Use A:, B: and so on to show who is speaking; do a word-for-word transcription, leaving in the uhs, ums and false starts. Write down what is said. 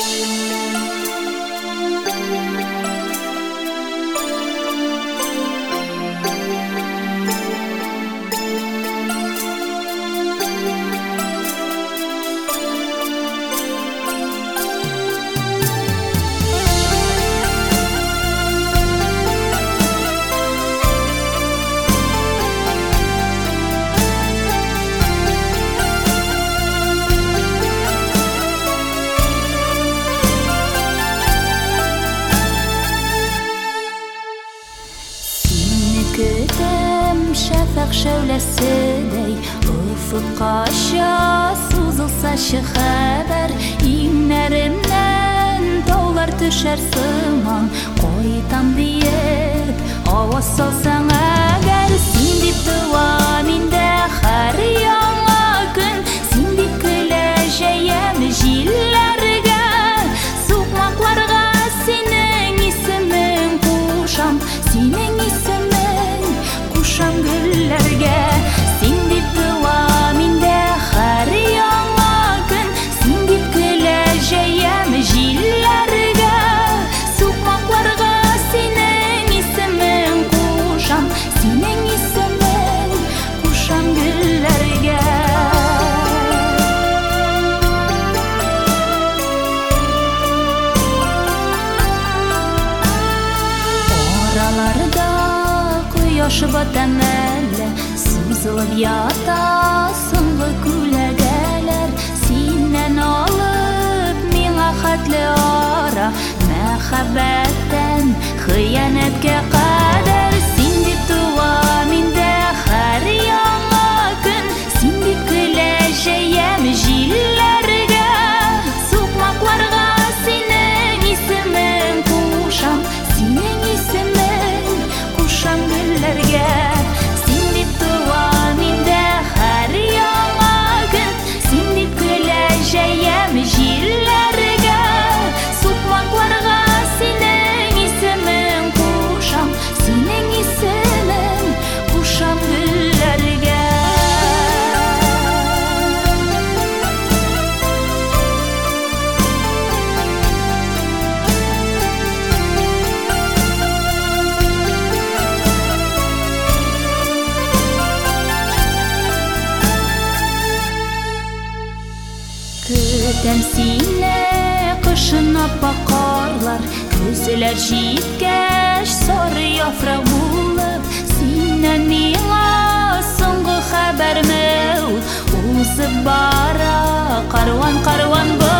A: Şafak şölesidey ufukka aşağı suzulsa şu haber İnlerimden dağlar düşer sıman koytan deyip avaz salsan eğer sen deyip duaminde her yana gün sen deyip güleceğim jillerge sokmaklarga senin ismin kuşam senin ismin kuşam güllerge sen deyip duaminde her yana gün sen deyip güleceğim jillerge sokmaklarga senin ismin kuşam senin ismin kuşam güllerge oralarda Yoş batamelle sızılıp yata soңғы күләгәләр Синнән алып миңа хәтле ара мәхәббәттән хыянәткә кадәр Син дип туа миндә һәр яңа көн Син дип көләҗәем җилләргә Сукмакларга синең исемең кушам Синең исемең кушам гөлләргә Син дип туа миндә һәр яңа көн Син дип көләҗәем җилләргә Сукмакларга синең исемең кушам Синең исемең кушам гөлләргә Көтәм сине кышын аппак карлар Көзләр җиткәч сары яфрак булып Синнән миңа соңгы хәбәрме ул Узып бара карван-карван